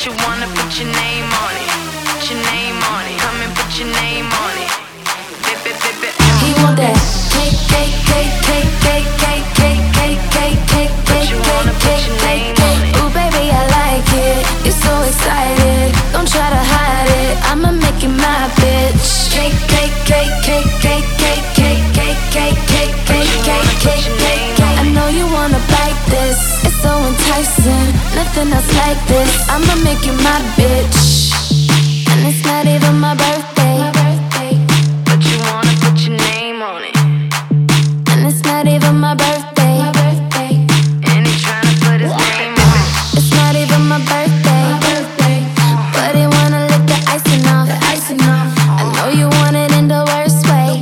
you wanna put your name on it. Put your name on it. Come and put your name on it. Bip, bip, bip, bip. He want that cake, cake, cake, cake, cake, cake, cake, cake, cake, cake, cake, cake, cake, cake. Ooh, baby, I like it. You're so excited. Don't try to hide it. I'ma make you my bitch. Cake, cake, cake, cake, cake, cake, cake, cake, cake, cake, cake, cake, cake, cake. I know you wanna bite this. It's so enticing. Nothing else like this. I'ma make you my bitch. And it's not even my birthday. But you wanna put your name on it. And it's not even my birthday. And he's tryna put his name on it. It's not even my birthday. But he wanna lick the icing off. I know you want it in the worst way.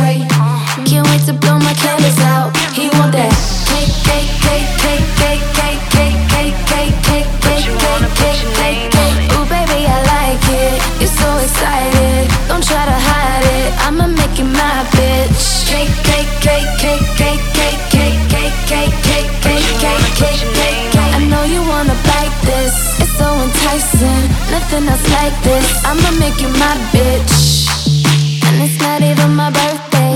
Can't wait to blow my candles out. He want that cake, cake, cake, cake, cake, cake, cake, cake, cake, cake, cake, cake, cake, cake. Ooh, baby, I like it. You're so excited. Don't try to hide it. I'ma make you my bitch. Cake, cake, cake, cake, cake, cake, cake, cake, cake, cake, cake, cake, cake, cake. I know you wanna bite this. It's so enticing. Nothing else like this. I'ma make you my bitch. And it's not even my birthday.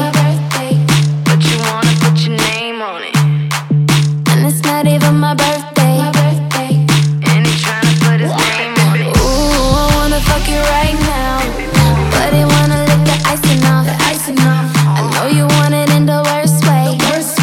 But you wanna put your name on it. And it's not even my birthday. And he's tryna put his name on it. Ooh, I wanna fuck you right now. But he wanna lick the icing off. I know you want it in the worst way.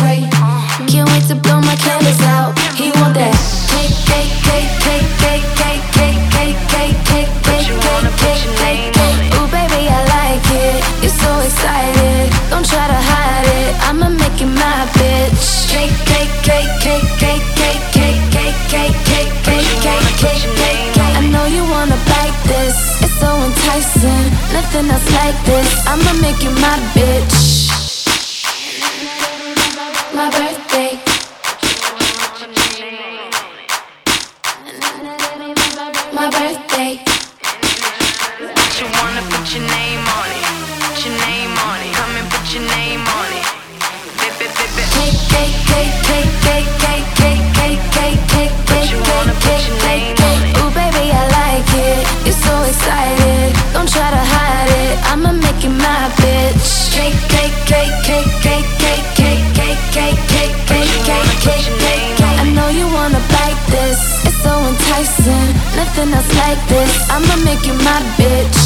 Can't wait to blow my candles out. He want that cake, cake, cake, cake, cake, cake, cake, cake, cake, cake, cake, cake, cake, cake. Ooh, baby, I like it. You're so excited. Don't try to hide it. I'ma make you my bitch. Cake, cake, cake, cake, cake, cake, cake, cake, cake, cake, cake, cake, cake, cake. I know you wanna bite this. It's so enticing. Nothing else like this. I'ma make you my bitch. My birthday. My birthday. But you wanna put your name on it. Put your name on it. Come and put your name on it. Bip, bip, bip, bip. Cake, cake, cake, cake, cake, cake, cake, cake, cake, cake, cake, you wanna put cake, your cake, name on cake. it. Ooh, baby, I like it. You're so excited. Don't try to hide it. I'ma make you my bitch. Cake, cake, cake, cake, cake, cake, cake, cake, cake, cake, cake, cake, cake, cake. I know you wanna bite this. It's so enticing. Nothing else like this. I'ma make you my bitch.